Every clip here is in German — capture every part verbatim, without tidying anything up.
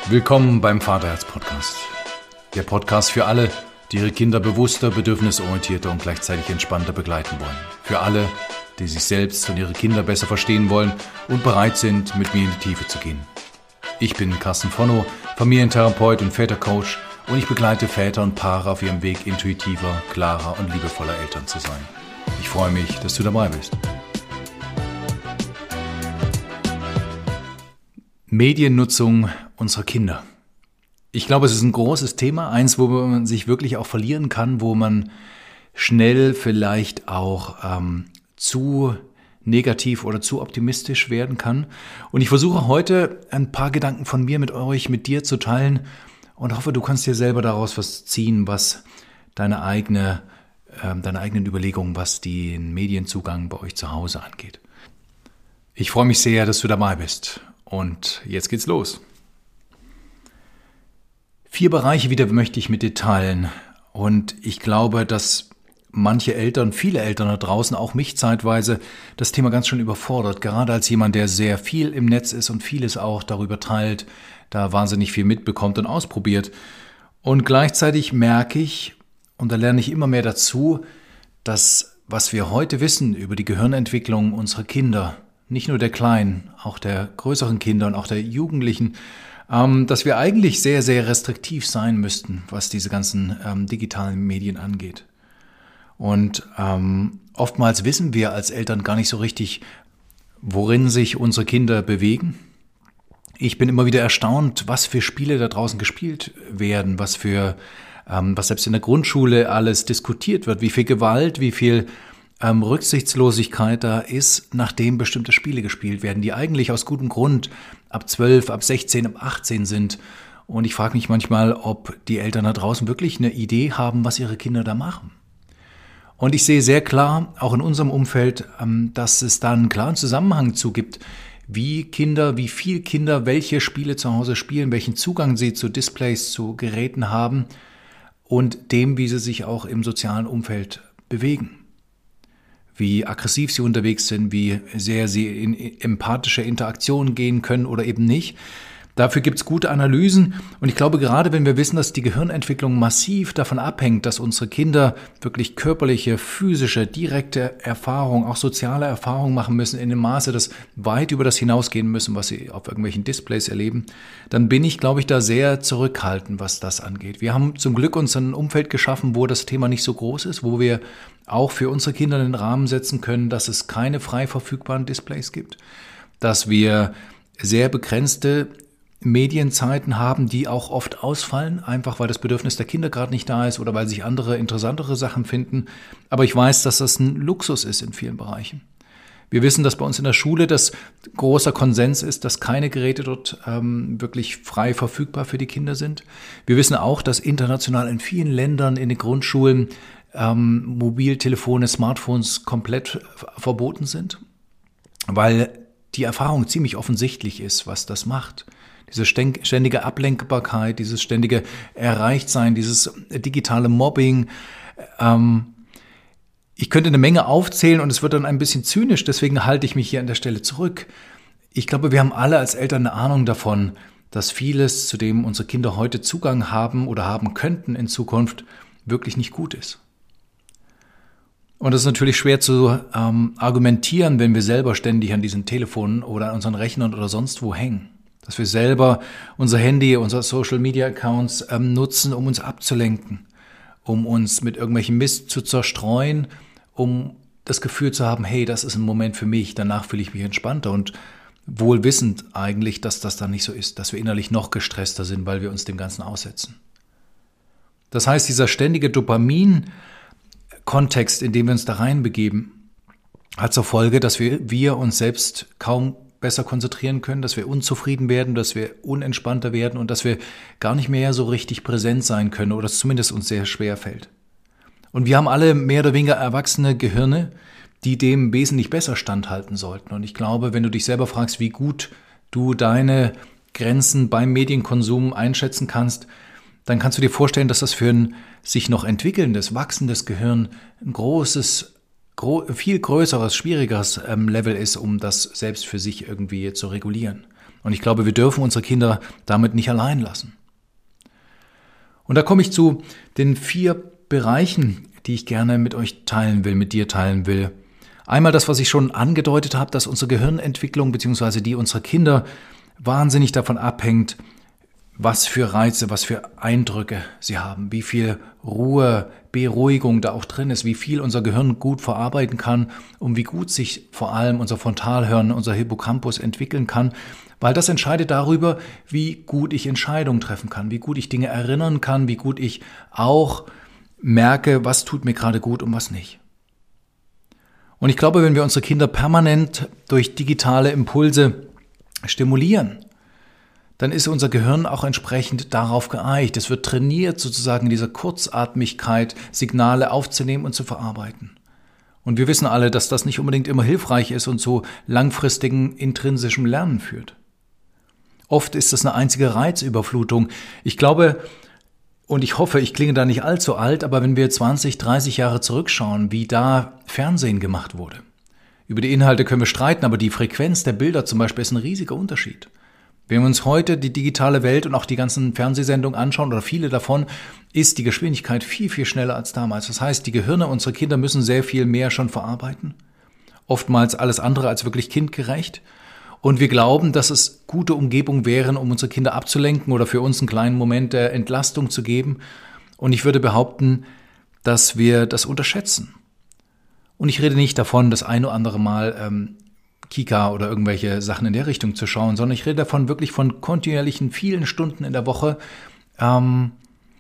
Willkommen beim Vaterherz-Podcast. Der Podcast für alle, die ihre Kinder bewusster, bedürfnisorientierter und gleichzeitig entspannter begleiten wollen. Für alle, die sich selbst und ihre Kinder besser verstehen wollen und bereit sind, mit mir in die Tiefe zu gehen. Ich bin Carsten Vonno, Familientherapeut und Vätercoach, und ich begleite Väter und Paare auf ihrem Weg, intuitiver, klarer und liebevoller Eltern zu sein. Ich freue mich, dass du dabei bist. Mediennutzung unserer Kinder. Ich glaube, es ist ein großes Thema, eins, wo man sich wirklich auch verlieren kann, wo man schnell vielleicht auch ähm, zu negativ oder zu optimistisch werden kann. Und ich versuche heute ein paar Gedanken von mir mit euch, mit dir zu teilen und hoffe, du kannst dir selber daraus was ziehen, was deine eigene, äh, deine eigenen Überlegungen, was den Medienzugang bei euch zu Hause angeht. Ich freue mich sehr, dass du dabei bist. Und jetzt geht's los. Vier Bereiche wieder möchte ich mit dir teilen. Und ich glaube, dass manche Eltern, viele Eltern da draußen, auch mich zeitweise, das Thema ganz schön überfordert. Gerade als jemand, der sehr viel im Netz ist und vieles auch darüber teilt, da wahnsinnig viel mitbekommt und ausprobiert. Und gleichzeitig merke ich, und da lerne ich immer mehr dazu, dass was wir heute wissen über die Gehirnentwicklung unserer Kinder, nicht nur der Kleinen, auch der größeren Kinder und auch der Jugendlichen, ähm, dass wir eigentlich sehr, sehr restriktiv sein müssten, was diese ganzen ähm, digitalen Medien angeht. Und ähm, oftmals wissen wir als Eltern gar nicht so richtig, worin sich unsere Kinder bewegen. Ich bin immer wieder erstaunt, was für Spiele da draußen gespielt werden, was für, ähm, was selbst in der Grundschule alles diskutiert wird, wie viel Gewalt, wie viel ähm, Rücksichtslosigkeit da ist, nachdem bestimmte Spiele gespielt werden, die eigentlich aus gutem Grund ab zwölf, ab sechzehn, ab achtzehn sind. Und ich frage mich manchmal, ob die Eltern da draußen wirklich eine Idee haben, was ihre Kinder da machen. Und ich sehe sehr klar, auch in unserem Umfeld, ähm, dass es da einen klaren Zusammenhang zu gibt, wie Kinder, wie viel Kinder welche Spiele zu Hause spielen, welchen Zugang sie zu Displays, zu Geräten haben und dem, wie sie sich auch im sozialen Umfeld bewegen. Wie aggressiv sie unterwegs sind, wie sehr sie in empathische Interaktionen gehen können oder eben nicht. Dafür gibt es gute Analysen und ich glaube, gerade wenn wir wissen, dass die Gehirnentwicklung massiv davon abhängt, dass unsere Kinder wirklich körperliche, physische, direkte Erfahrungen, auch soziale Erfahrungen machen müssen in dem Maße, dass weit über das hinausgehen müssen, was sie auf irgendwelchen Displays erleben, dann bin ich, glaube ich, da sehr zurückhaltend, was das angeht. Wir haben zum Glück uns ein Umfeld geschaffen, wo das Thema nicht so groß ist, wo wir auch für unsere Kinder den Rahmen setzen können, dass es keine frei verfügbaren Displays gibt, dass wir sehr begrenzte Medienzeiten haben, die auch oft ausfallen, einfach weil das Bedürfnis der Kinder gerade nicht da ist oder weil sich andere interessantere Sachen finden. Aber ich weiß, dass das ein Luxus ist in vielen Bereichen. Wir wissen, dass bei uns in der Schule das großer Konsens ist, dass keine Geräte dort ähm, wirklich frei verfügbar für die Kinder sind. Wir wissen auch, dass international in vielen Ländern in den Grundschulen ähm, Mobiltelefone, Smartphones komplett verboten sind, weil die Erfahrung ziemlich offensichtlich ist, was das macht. Diese ständige Ablenkbarkeit, dieses ständige Erreichtsein, dieses digitale Mobbing. Ähm, ich könnte eine Menge aufzählen und es wird dann ein bisschen zynisch, deswegen halte ich mich hier an der Stelle zurück. Ich glaube, wir haben alle als Eltern eine Ahnung davon, dass vieles, zu dem unsere Kinder heute Zugang haben oder haben könnten in Zukunft, wirklich nicht gut ist. Und das ist natürlich schwer zu ähm, argumentieren, wenn wir selber ständig an diesen Telefonen oder an unseren Rechnern oder sonst wo hängen. Dass wir selber unser Handy, unsere Social-Media-Accounts ähm, nutzen, um uns abzulenken, um uns mit irgendwelchem Mist zu zerstreuen, um das Gefühl zu haben, hey, das ist ein Moment für mich, danach fühle ich mich entspannter und wohl wissend eigentlich, dass das dann nicht so ist, dass wir innerlich noch gestresster sind, weil wir uns dem Ganzen aussetzen. Das heißt, dieser ständige Dopamin-Kontext, in dem wir uns da reinbegeben, hat zur Folge, dass wir, wir uns selbst kaum besser konzentrieren können, dass wir unzufrieden werden, dass wir unentspannter werden und dass wir gar nicht mehr so richtig präsent sein können oder es zumindest uns sehr schwer fällt. Und wir haben alle mehr oder weniger erwachsene Gehirne, die dem wesentlich besser standhalten sollten. Und ich glaube, wenn du dich selber fragst, wie gut du deine Grenzen beim Medienkonsum einschätzen kannst, dann kannst du dir vorstellen, dass das für ein sich noch entwickelndes, wachsendes Gehirn ein großes gro- viel größeres, schwierigeres ähm, Level ist, um das selbst für sich irgendwie zu regulieren. Und ich glaube, wir dürfen unsere Kinder damit nicht allein lassen. Und da komme ich zu den vier Bereichen, die ich gerne mit euch teilen will, mit dir teilen will. Einmal das, was ich schon angedeutet habe, dass unsere Gehirnentwicklung bzw. die unserer Kinder wahnsinnig davon abhängt, was für Reize, was für Eindrücke sie haben, wie viel Ruhe, Beruhigung da auch drin ist, wie viel unser Gehirn gut verarbeiten kann und wie gut sich vor allem unser Frontalhirn, unser Hippocampus entwickeln kann, weil das entscheidet darüber, wie gut ich Entscheidungen treffen kann, wie gut ich Dinge erinnern kann, wie gut ich auch merke, was tut mir gerade gut und was nicht. Und ich glaube, wenn wir unsere Kinder permanent durch digitale Impulse stimulieren, dann ist unser Gehirn auch entsprechend darauf geeicht. Es wird trainiert, sozusagen in dieser Kurzatmigkeit Signale aufzunehmen und zu verarbeiten. Und wir wissen alle, dass das nicht unbedingt immer hilfreich ist und zu langfristigen intrinsischem Lernen führt. Oft ist das eine einzige Reizüberflutung. Ich glaube und ich hoffe, ich klinge da nicht allzu alt, aber wenn wir zwanzig, dreißig Jahre zurückschauen, wie da Fernsehen gemacht wurde. Über die Inhalte können wir streiten, aber die Frequenz der Bilder zum Beispiel ist ein riesiger Unterschied. Wenn wir uns heute die digitale Welt und auch die ganzen Fernsehsendungen anschauen, oder viele davon, ist die Geschwindigkeit viel, viel schneller als damals. Das heißt, die Gehirne unserer Kinder müssen sehr viel mehr schon verarbeiten. Oftmals alles andere als wirklich kindgerecht. Und wir glauben, dass es gute Umgebungen wären, um unsere Kinder abzulenken oder für uns einen kleinen Moment der Entlastung zu geben. Und ich würde behaupten, dass wir das unterschätzen. Und ich rede nicht davon, das ein oder andere Mal ähm, Kika oder irgendwelche Sachen in der Richtung zu schauen, sondern ich rede davon wirklich von kontinuierlichen vielen Stunden in der Woche, ähm,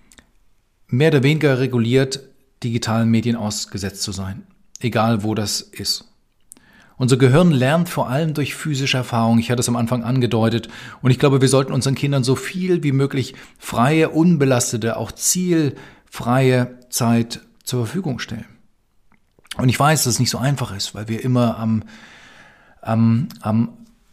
mehr oder weniger reguliert digitalen Medien ausgesetzt zu sein, egal wo das ist. Unser Gehirn lernt vor allem durch physische Erfahrung. Ich hatte es am Anfang angedeutet. Und ich glaube, wir sollten unseren Kindern so viel wie möglich freie, unbelastete, auch zielfreie Zeit zur Verfügung stellen. Und ich weiß, dass es nicht so einfach ist, weil wir immer am, am, am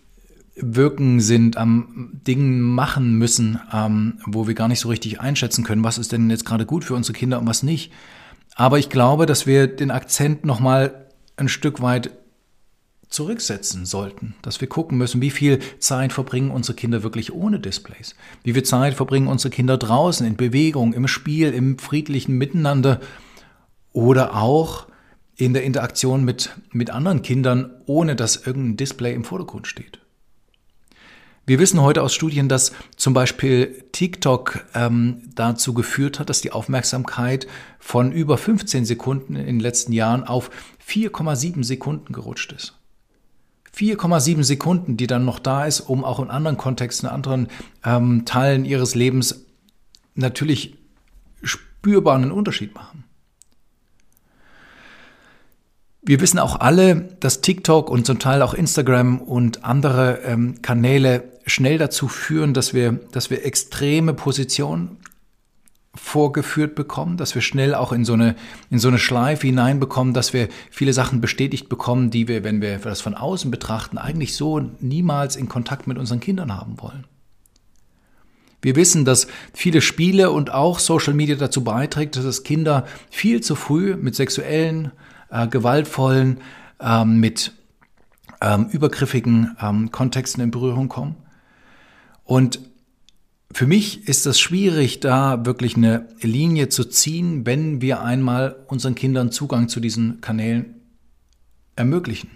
Wirken sind, am Dingen machen müssen, ähm, wo wir gar nicht so richtig einschätzen können, was ist denn jetzt gerade gut für unsere Kinder und was nicht. Aber ich glaube, dass wir den Akzent nochmal ein Stück weit zurücksetzen sollten, dass wir gucken müssen, wie viel Zeit verbringen unsere Kinder wirklich ohne Displays, wie viel Zeit verbringen unsere Kinder draußen in Bewegung, im Spiel, im friedlichen Miteinander oder auch in der Interaktion mit, mit anderen Kindern, ohne dass irgendein Display im Vordergrund steht. Wir wissen heute aus Studien, dass zum Beispiel TikTok ähm, dazu geführt hat, dass die Aufmerksamkeit von über fünfzehn Sekunden in den letzten Jahren auf vier Komma sieben Sekunden gerutscht ist. vier Komma sieben Sekunden, die dann noch da ist, um auch in anderen Kontexten, in anderen ähm, Teilen ihres Lebens natürlich spürbar einen Unterschied machen. Wir wissen auch alle, dass TikTok und zum Teil auch Instagram und andere ähm, Kanäle schnell dazu führen, dass wir, dass wir extreme Positionen vorgeführt bekommen, dass wir schnell auch in so eine, in so eine Schleife hineinbekommen, dass wir viele Sachen bestätigt bekommen, die wir, wenn wir das von außen betrachten, eigentlich so niemals in Kontakt mit unseren Kindern haben wollen. Wir wissen, dass viele Spiele und auch Social Media dazu beiträgt, dass Kinder viel zu früh mit sexuellen, äh, gewaltvollen, ähm, mit ähm, übergriffigen ähm, Kontexten in Berührung kommen. Und für mich ist es schwierig, da wirklich eine Linie zu ziehen, wenn wir einmal unseren Kindern Zugang zu diesen Kanälen ermöglichen.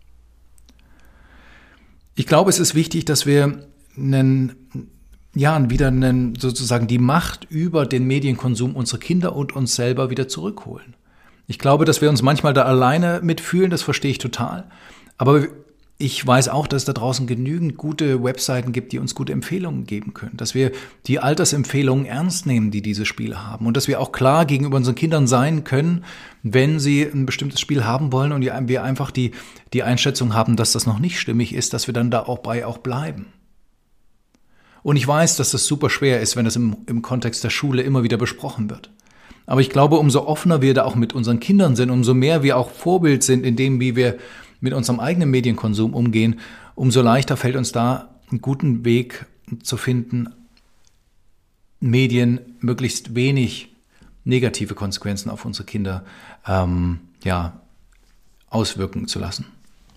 Ich glaube, es ist wichtig, dass wir einen, ja, wieder einen, sozusagen die Macht über den Medienkonsum unserer Kinder und uns selber wieder zurückholen. Ich glaube, dass wir uns manchmal da alleine mitfühlen, das verstehe ich total. Aber ich weiß auch, dass es da draußen genügend gute Webseiten gibt, die uns gute Empfehlungen geben können. Dass wir die Altersempfehlungen ernst nehmen, die diese Spiele haben. Und dass wir auch klar gegenüber unseren Kindern sein können, wenn sie ein bestimmtes Spiel haben wollen und wir einfach die, die Einschätzung haben, dass das noch nicht stimmig ist, dass wir dann da auch bei auch bleiben. Und ich weiß, dass das super schwer ist, wenn das im, im Kontext der Schule immer wieder besprochen wird. Aber ich glaube, umso offener wir da auch mit unseren Kindern sind, umso mehr wir auch Vorbild sind in dem, wie wir mit unserem eigenen Medienkonsum umgehen, umso leichter fällt uns da einen guten Weg zu finden, Medien möglichst wenig negative Konsequenzen auf unsere Kinder ähm, ja, auswirken zu lassen.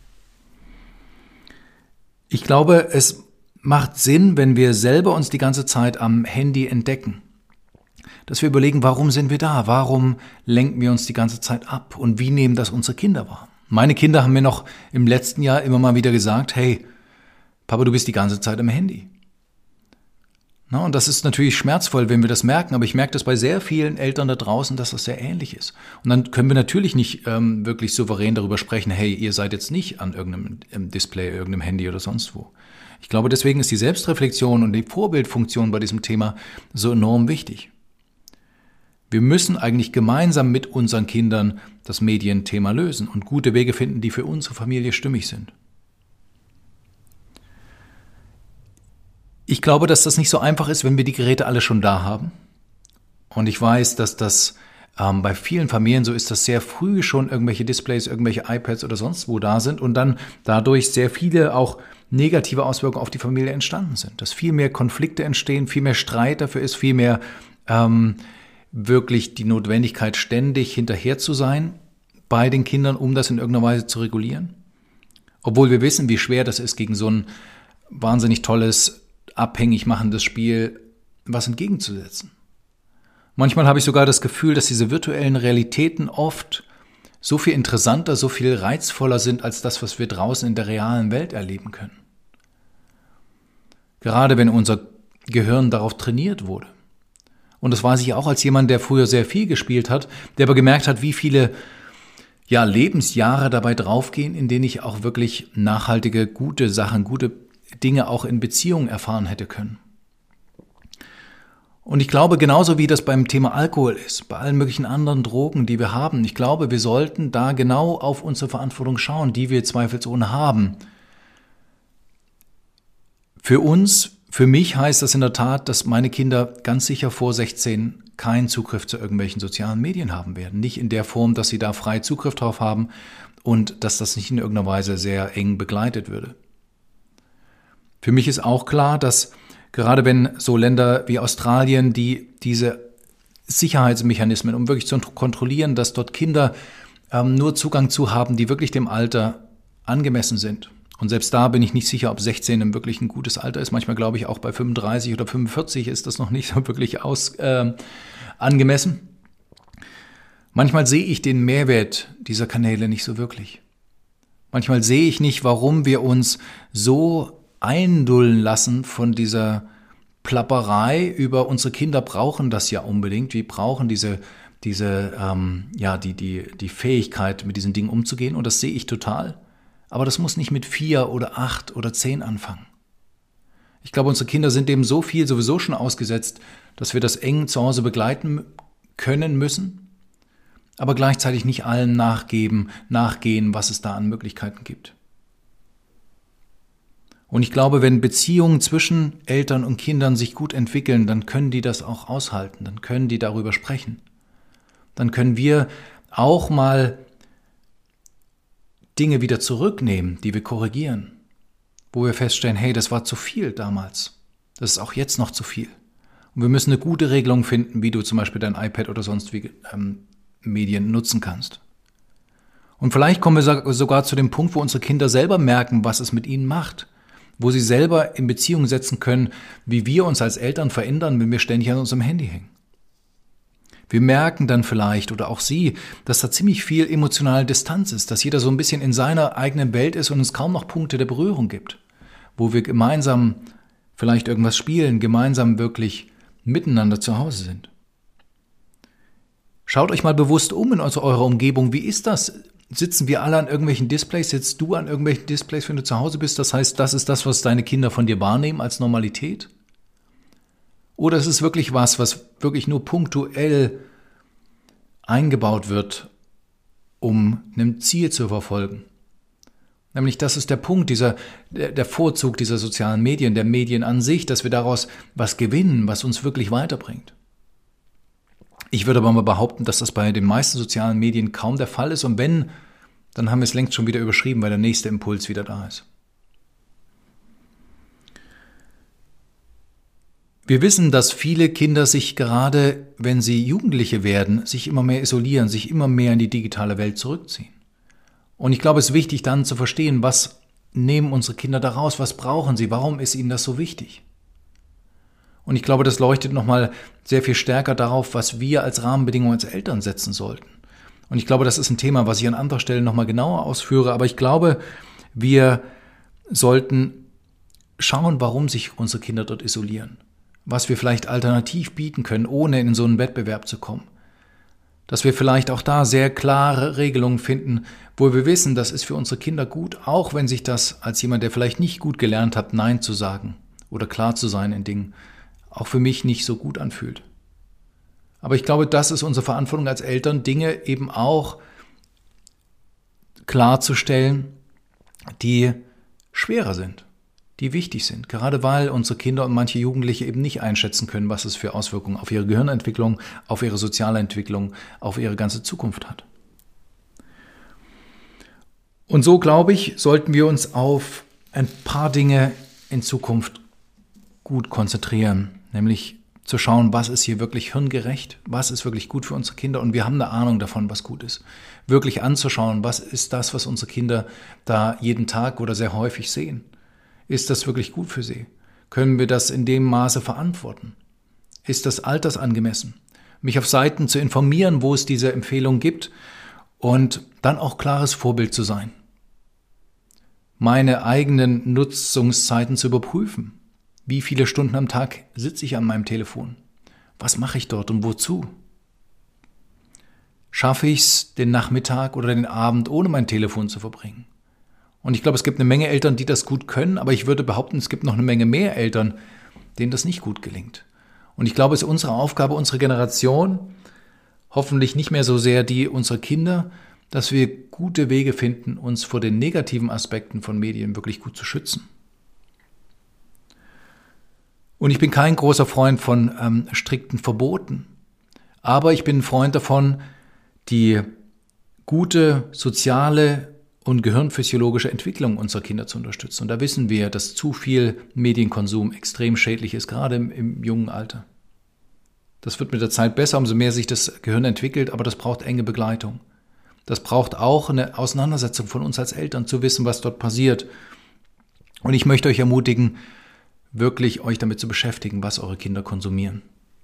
Ich glaube, es macht Sinn, wenn wir selber uns die ganze Zeit am Handy entdecken. Dass wir überlegen, warum sind wir da? Warum lenken wir uns die ganze Zeit ab? Und wie nehmen das unsere Kinder wahr? Meine Kinder haben mir noch im letzten Jahr immer mal wieder gesagt, hey, Papa, du bist die ganze Zeit am Handy. Na, und das ist natürlich schmerzvoll, wenn wir das merken, aber ich merke das bei sehr vielen Eltern da draußen, dass das sehr ähnlich ist. Und dann können wir natürlich nicht ähm, wirklich souverän darüber sprechen, hey, ihr seid jetzt nicht an irgendeinem Display, irgendeinem Handy oder sonst wo. Ich glaube, deswegen ist die Selbstreflexion und die Vorbildfunktion bei diesem Thema so enorm wichtig. Wir müssen eigentlich gemeinsam mit unseren Kindern das Medienthema lösen und gute Wege finden, die für unsere Familie stimmig sind. Ich glaube, dass das nicht so einfach ist, wenn wir die Geräte alle schon da haben. Und ich weiß, dass das ähm, bei vielen Familien so ist, dass sehr früh schon irgendwelche Displays, irgendwelche iPads oder sonst wo da sind und dann dadurch sehr viele auch negative Auswirkungen auf die Familie entstanden sind. Dass viel mehr Konflikte entstehen, viel mehr Streit dafür ist, viel mehr ähm, wirklich die Notwendigkeit, ständig hinterher zu sein bei den Kindern, um das in irgendeiner Weise zu regulieren. Obwohl wir wissen, wie schwer das ist, gegen so ein wahnsinnig tolles, abhängig machendes Spiel was entgegenzusetzen. Manchmal habe ich sogar das Gefühl, dass diese virtuellen Realitäten oft so viel interessanter, so viel reizvoller sind als das, was wir draußen in der realen Welt erleben können. Gerade wenn unser Gehirn darauf trainiert wurde. Und das weiß ich auch als jemand, der früher sehr viel gespielt hat, der aber gemerkt hat, wie viele ja, Lebensjahre dabei draufgehen, in denen ich auch wirklich nachhaltige, gute Sachen, gute Dinge auch in Beziehungen erfahren hätte können. Und ich glaube, genauso wie das beim Thema Alkohol ist, bei allen möglichen anderen Drogen, die wir haben, ich glaube, wir sollten da genau auf unsere Verantwortung schauen, die wir zweifelsohne haben. Für uns, für mich heißt das in der Tat, dass meine Kinder ganz sicher vor sechzehn keinen Zugriff zu irgendwelchen sozialen Medien haben werden. Nicht in der Form, dass sie da frei Zugriff drauf haben und dass das nicht in irgendeiner Weise sehr eng begleitet würde. Für mich ist auch klar, dass gerade wenn so Länder wie Australien, die diese Sicherheitsmechanismen, um wirklich zu kontrollieren, dass dort Kinder ähm, nur Zugang zu haben, die wirklich dem Alter angemessen sind. Und selbst da bin ich nicht sicher, ob sechzehn wirklich ein gutes Alter ist. Manchmal glaube ich auch bei fünfunddreißig oder fünfundvierzig ist das noch nicht so wirklich aus, äh, angemessen. Manchmal sehe ich den Mehrwert dieser Kanäle nicht so wirklich. Manchmal sehe ich nicht, warum wir uns so eindullen lassen von dieser Plapperei über unsere Kinder brauchen das ja unbedingt. Wir brauchen diese, diese, ähm, ja, die, die, die Fähigkeit, mit diesen Dingen umzugehen. Und das sehe ich total. Aber das muss nicht mit vier oder acht oder zehn anfangen. Ich glaube, unsere Kinder sind dem so viel sowieso schon ausgesetzt, dass wir das eng zu Hause begleiten können müssen, aber gleichzeitig nicht allen nachgeben, nachgehen, was es da an Möglichkeiten gibt. Und ich glaube, wenn Beziehungen zwischen Eltern und Kindern sich gut entwickeln, dann können die das auch aushalten, dann können die darüber sprechen. Dann können wir auch mal Dinge wieder zurücknehmen, die wir korrigieren, wo wir feststellen, hey, das war zu viel damals, das ist auch jetzt noch zu viel. Und wir müssen eine gute Regelung finden, wie du zum Beispiel dein iPad oder sonst wie ähm, Medien nutzen kannst. Und vielleicht kommen wir sogar zu dem Punkt, wo unsere Kinder selber merken, was es mit ihnen macht, wo sie selber in Beziehung setzen können, wie wir uns als Eltern verändern, wenn wir ständig an unserem Handy hängen. Wir merken dann vielleicht, oder auch sie, dass da ziemlich viel emotionale Distanz ist, dass jeder so ein bisschen in seiner eigenen Welt ist und es kaum noch Punkte der Berührung gibt, wo wir gemeinsam vielleicht irgendwas spielen, gemeinsam wirklich miteinander zu Hause sind. Schaut euch mal bewusst um in eurer Umgebung. Wie ist das? Sitzen wir alle an irgendwelchen Displays? Sitzt du an irgendwelchen Displays, wenn du zu Hause bist? Das heißt, das ist das, was deine Kinder von dir wahrnehmen als Normalität? Oder ist es wirklich was, was wirklich nur punktuell eingebaut wird, um einem Ziel zu verfolgen? Nämlich, das ist der Punkt, dieser, der, der Vorzug dieser sozialen Medien, der Medien an sich, dass wir daraus was gewinnen, was uns wirklich weiterbringt. Ich würde aber mal behaupten, dass das bei den meisten sozialen Medien kaum der Fall ist. Und wenn, dann haben wir es längst schon wieder überschrieben, weil der nächste Impuls wieder da ist. Wir wissen, dass viele Kinder sich gerade, wenn sie Jugendliche werden, sich immer mehr isolieren, sich immer mehr in die digitale Welt zurückziehen. Und ich glaube, es ist wichtig dann zu verstehen, was nehmen unsere Kinder daraus, was brauchen sie, warum ist ihnen das so wichtig? Und ich glaube, das leuchtet nochmal sehr viel stärker darauf, was wir als Rahmenbedingungen als Eltern setzen sollten. Und ich glaube, das ist ein Thema, was ich an anderer Stelle nochmal genauer ausführe, aber ich glaube, wir sollten schauen, warum sich unsere Kinder dort isolieren, was wir vielleicht alternativ bieten können, ohne in so einen Wettbewerb zu kommen. Dass wir vielleicht auch da sehr klare Regelungen finden, wo wir wissen, das ist für unsere Kinder gut, auch wenn sich das als jemand, der vielleicht nicht gut gelernt hat, Nein zu sagen oder klar zu sein in Dingen, auch für mich nicht so gut anfühlt. Aber ich glaube, das ist unsere Verantwortung als Eltern, Dinge eben auch klarzustellen, die schwerer sind, die wichtig sind, gerade weil unsere Kinder und manche Jugendliche eben nicht einschätzen können, was es für Auswirkungen auf ihre Gehirnentwicklung, auf ihre soziale Entwicklung, auf ihre ganze Zukunft hat. Und so, glaube ich, sollten wir uns auf ein paar Dinge in Zukunft gut konzentrieren, nämlich zu schauen, was ist hier wirklich hirngerecht, was ist wirklich gut für unsere Kinder und wir haben eine Ahnung davon, was gut ist. Wirklich anzuschauen, was ist das, was unsere Kinder da jeden Tag oder sehr häufig sehen. Ist das wirklich gut für sie? Können wir das in dem Maße verantworten? Ist das altersangemessen? Mich auf Seiten zu informieren, wo es diese Empfehlungen gibt und dann auch klares Vorbild zu sein. Meine eigenen Nutzungszeiten zu überprüfen. Wie viele Stunden am Tag sitze ich an meinem Telefon? Was mache ich dort und wozu? Schaffe ich es, den Nachmittag oder den Abend ohne mein Telefon zu verbringen? Und ich glaube, es gibt eine Menge Eltern, die das gut können, aber ich würde behaupten, es gibt noch eine Menge mehr Eltern, denen das nicht gut gelingt. Und ich glaube, es ist unsere Aufgabe, unsere Generation, hoffentlich nicht mehr so sehr die unserer Kinder, dass wir gute Wege finden, uns vor den negativen Aspekten von Medien wirklich gut zu schützen. Und ich bin kein großer Freund von ähm, strikten Verboten, aber ich bin ein Freund davon, die gute soziale und gehirnphysiologische Entwicklung unserer Kinder zu unterstützen. Und da wissen wir, dass zu viel Medienkonsum extrem schädlich ist, gerade im, im jungen Alter. Das wird mit der Zeit besser, umso mehr sich das Gehirn entwickelt, aber das braucht enge Begleitung. Das braucht auch eine Auseinandersetzung von uns als Eltern, zu wissen, was dort passiert. Und ich möchte euch ermutigen, wirklich euch damit zu beschäftigen, was eure Kinder konsumieren.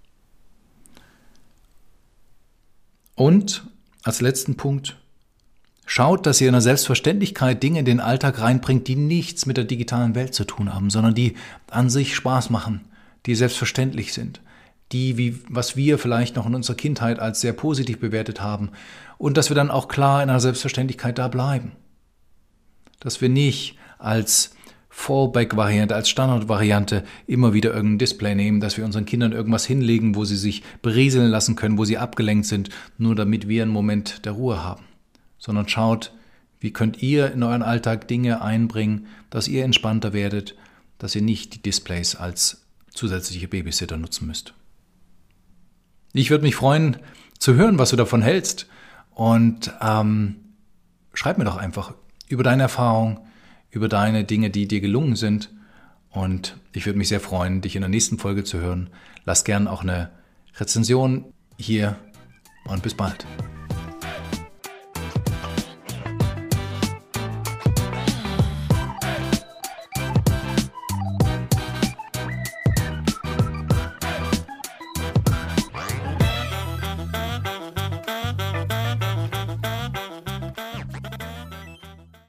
Und als letzten Punkt, schaut, dass ihr in der Selbstverständlichkeit Dinge in den Alltag reinbringt, die nichts mit der digitalen Welt zu tun haben, sondern die an sich Spaß machen, die selbstverständlich sind, die, wie, was wir vielleicht noch in unserer Kindheit als sehr positiv bewertet haben und dass wir dann auch klar in einer Selbstverständlichkeit da bleiben. Dass wir nicht als Fallback-Variante, als Standardvariante immer wieder irgendein Display nehmen, dass wir unseren Kindern irgendwas hinlegen, wo sie sich berieseln lassen können, wo sie abgelenkt sind, nur damit wir einen Moment der Ruhe haben. Sondern schaut, wie könnt ihr in euren Alltag Dinge einbringen, dass ihr entspannter werdet, dass ihr nicht die Displays als zusätzliche Babysitter nutzen müsst. Ich würde mich freuen, zu hören, was du davon hältst und ähm, schreib mir doch einfach über deine Erfahrung, über deine Dinge, die dir gelungen sind und ich würde mich sehr freuen, dich in der nächsten Folge zu hören. Lass gern auch eine Rezension hier und bis bald.